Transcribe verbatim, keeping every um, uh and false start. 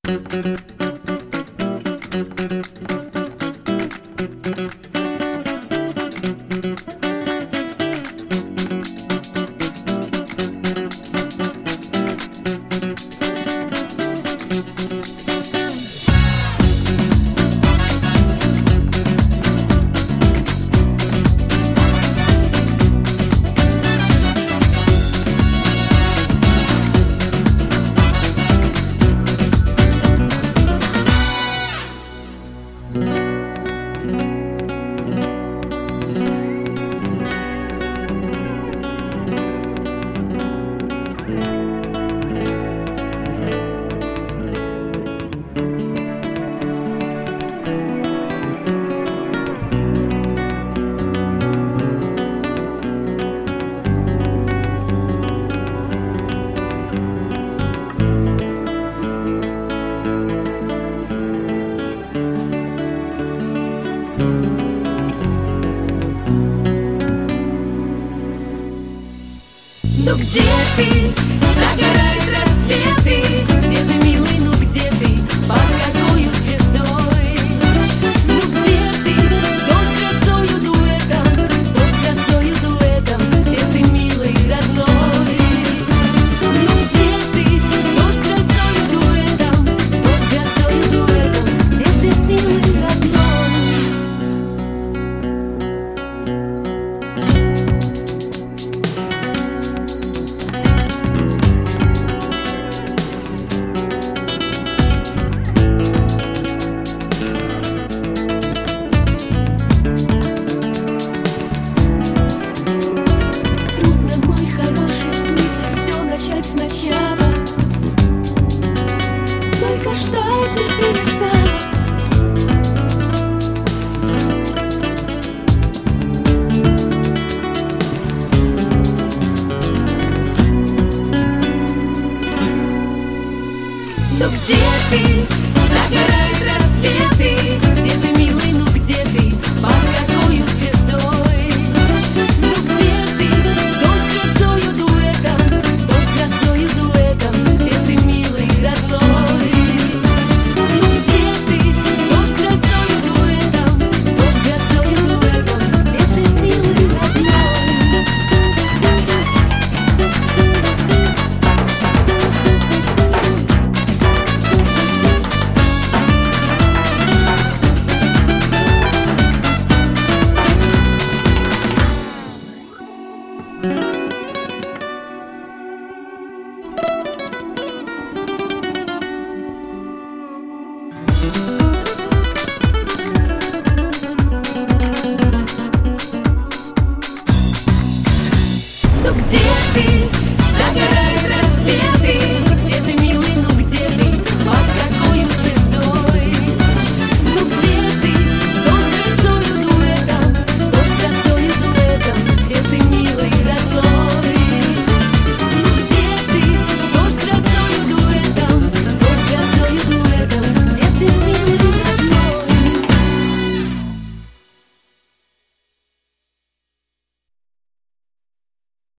Ну где ты? Догорают рассветы. Где ты, милый, ну где ты? Под какою звездой? Ну где ты? Тот красою дуэтом, тот красою дуэтом. Где ты, милый, родной? Ну где ты? Тот красою дуэтом, тот красою дуэтом. Где ты, милый, родной? Сначала только ждать не перестала. Ну где ты? Догорают рассветы. Где ты, милый, ну где ты? Под какою звездой? Ну где ты? Тот красою дуэтом, тот красою дуэтом. Где ты, милый, родной? Ну где ты? Тот красою дуэтом, тот красою дуэтом. Где ты, милый, родной? Ну где ты? Догорает рассветы.